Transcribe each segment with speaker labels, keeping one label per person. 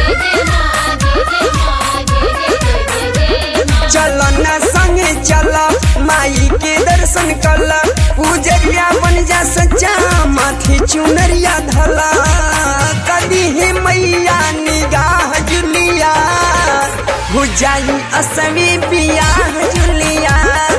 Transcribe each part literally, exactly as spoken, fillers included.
Speaker 1: चल न संगे चल माई के दर्शन कला पूजरिया बन जा सच्चा माथे चुनरिया धला कभी हे मैया निगाह जुलिया हो जाई असवी बियाह जुलिया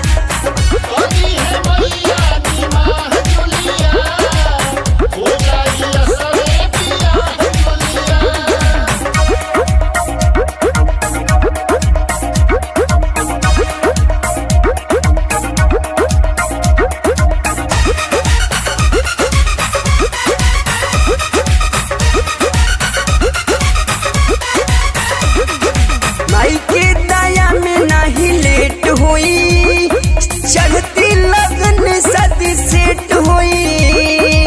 Speaker 1: चढ़ती लगन सदी सेट होई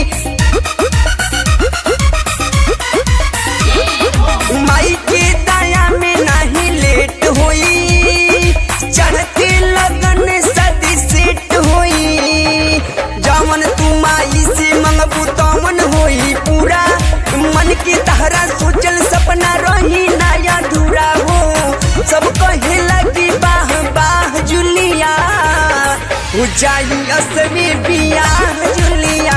Speaker 1: माई के दया में नहीं लेट होई चढ़ती लगन सदी सेट होई जवन तू माई से मंगबू तमन होई पूरा मन के तहरा सोचल सपना रही नया अधूरा हो सब कहे लगी बाह बाह जुलिया हो जाई असवी बियाह जुलिया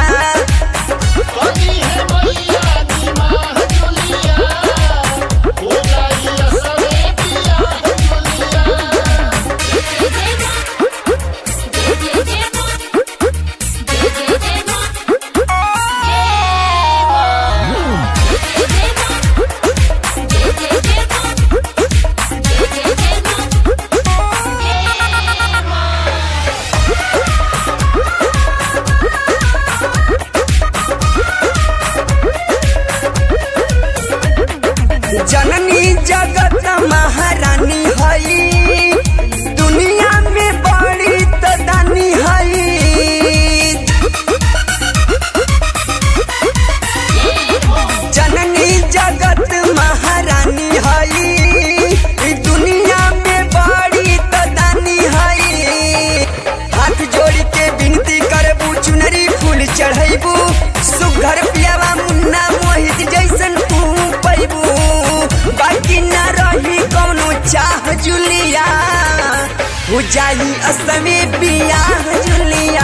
Speaker 1: जननी जगत महारानी हई दुनिया में बड़ी तदानी हई जननी जगत महारानी हई दुनिया में बड़ी तदानी हई हाथ जोड़ के विनती करबू चुनरी फूल चढ़ैबू सुघर पियावा मुन्ना मोहित जैसन तू पैबू बाकी न रही कौनो चाह जुलिया हो जाई असवी बियाह जुलिया।